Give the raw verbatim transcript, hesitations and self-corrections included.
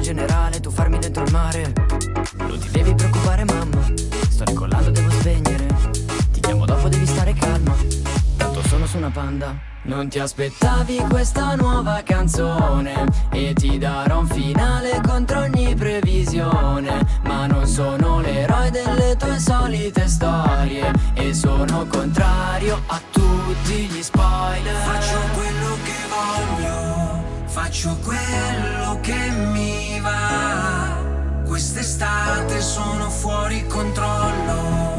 generale, tu farmi dentro il mare. Non ti devi preoccupare mamma, sto decollando, devo spegnere. Ti chiamo dopo, devi stare calma, tanto sono su una Panda. Non ti aspettavi questa nuova canzone e ti darò un finale contro ogni previsione. Ma non sono l'eroe delle tue solite storie e sono contrario a tutti gli spoiler. Faccio quello che voglio, faccio quello che mi va. Quest'estate sono fuori controllo.